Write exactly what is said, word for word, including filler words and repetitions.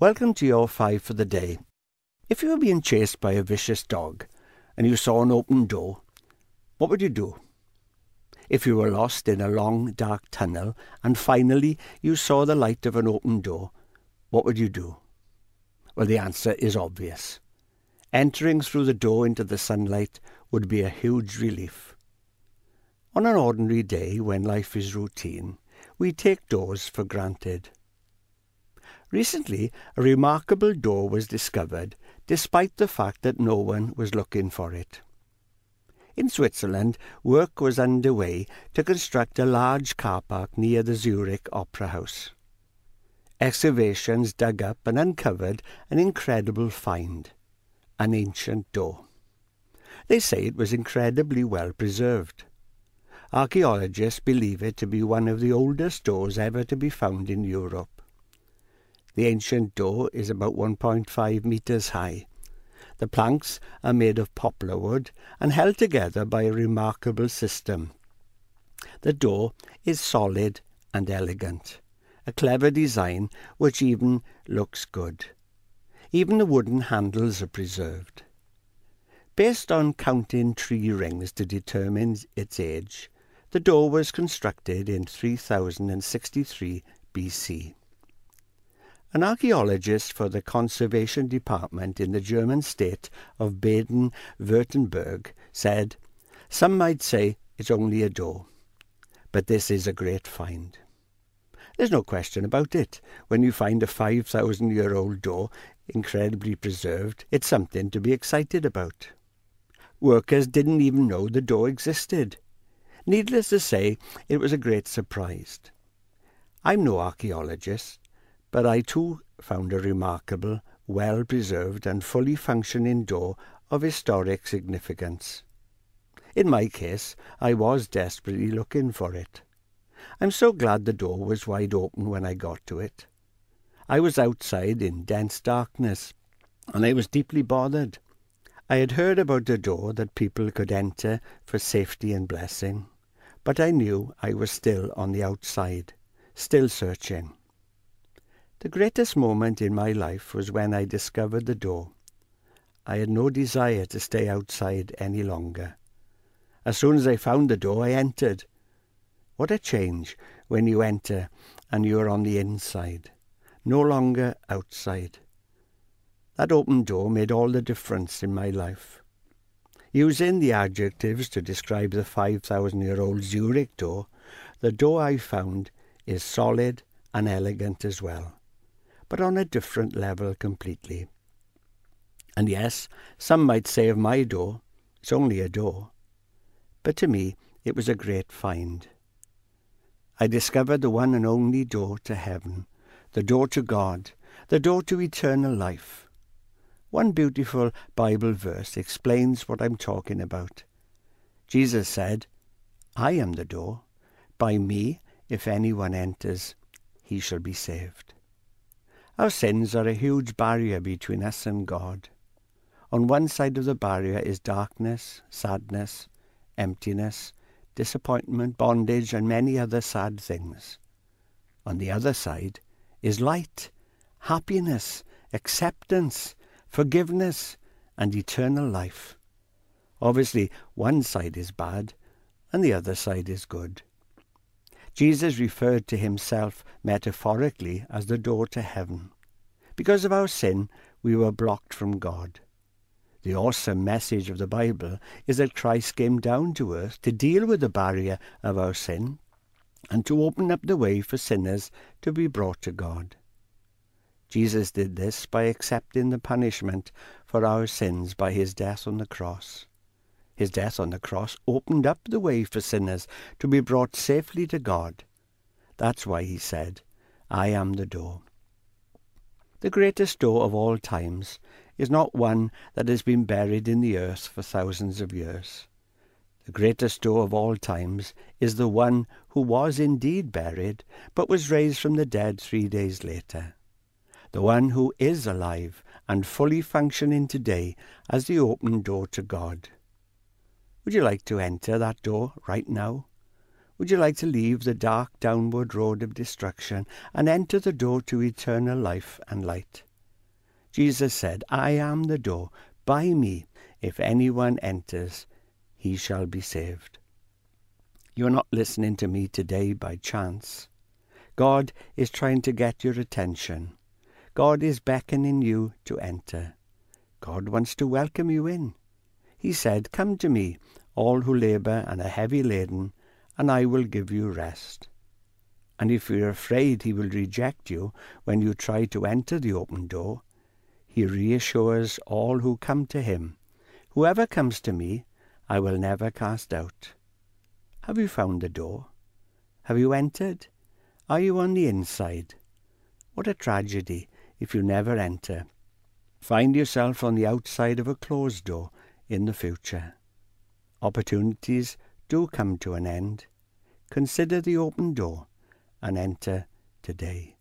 Welcome to your five for the day. If you were being chased by a vicious dog and you saw an open door, what would you do? If you were lost in a long, dark tunnel and finally you saw the light of an open door, what would you do? Well, the answer is obvious. Entering through the door into the sunlight would be a huge relief. On an ordinary day when life is routine, we take doors for granted. Recently, a remarkable door was discovered, despite the fact that no one was looking for it. In Switzerland, work was underway to construct a large car park near the Zurich Opera House. Excavations dug up and uncovered an incredible find, an ancient door. They say it was incredibly well preserved. Archaeologists believe it to be one of the oldest doors ever to be found in Europe. The ancient door is about one point five metres high. The planks are made of poplar wood and held together by a remarkable system. The door is solid and elegant, a clever design which even looks good. Even the wooden handles are preserved. Based on counting tree rings to determine its age, the door was constructed in three thousand sixty-three B C. An archaeologist for the Conservation Department in the German state of Baden-Württemberg said, "Some might say it's only a door, but this is a great find." There's no question about it. When you find a five thousand year old door incredibly preserved, it's something to be excited about. Workers didn't even know the door existed. Needless to say, it was a great surprise. I'm no archaeologist, but I too found a remarkable, well-preserved and fully functioning door of historic significance. In my case, I was desperately looking for it. I'm so glad the door was wide open when I got to it. I was outside in dense darkness, and I was deeply bothered. I had heard about the door that people could enter for safety and blessing, but I knew I was still on the outside, still searching. The greatest moment in my life was when I discovered the door. I had no desire to stay outside any longer. As soon as I found the door, I entered. What a change when you enter and you are on the inside, no longer outside. That open door made all the difference in my life. Using the adjectives to describe the five thousand year old Zurich door, the door I found is solid and elegant as well, but on a different level completely. And yes, some might say of my door, it's only a door. But to me, it was a great find. I discovered the one and only door to heaven, the door to God, the door to eternal life. One beautiful Bible verse explains what I'm talking about. Jesus said, "I am the door. By me, if anyone enters, he shall be saved." Our sins are a huge barrier between us and God. On one side of the barrier is darkness, sadness, emptiness, disappointment, bondage, and many other sad things. On the other side is light, happiness, acceptance, forgiveness, and eternal life. Obviously, one side is bad, and the other side is good. Jesus referred to himself metaphorically as the door to heaven. Because of our sin, we were blocked from God. The awesome message of the Bible is that Christ came down to earth to deal with the barrier of our sin and to open up the way for sinners to be brought to God. Jesus did this by accepting the punishment for our sins by his death on the cross. His death on the cross opened up the way for sinners to be brought safely to God. That's why he said, "I am the door." The greatest door of all times is not one that has been buried in the earth for thousands of years. The greatest door of all times is the one who was indeed buried, but was raised from the dead three days later. The one who is alive and fully functioning today as the open door to God. Would you like to enter that door right now? Would you like to leave the dark downward road of destruction and enter the door to eternal life and light? Jesus said, I am the door. By me, if anyone enters, he shall be saved. You're not listening to me today by chance. God is trying to get your attention. God is beckoning you to enter. God wants to welcome you in. He said, come to me, all who labour and are heavy laden, and I will give you rest. And if you're afraid he will reject you when you try to enter the open door, he reassures all who come to him, whoever comes to me, I will never cast out. Have you found the door? Have you entered? Are you on the inside? What a tragedy if you never enter. Find yourself on the outside of a closed door in the future. Opportunities do come to an end. Consider the open door and enter today.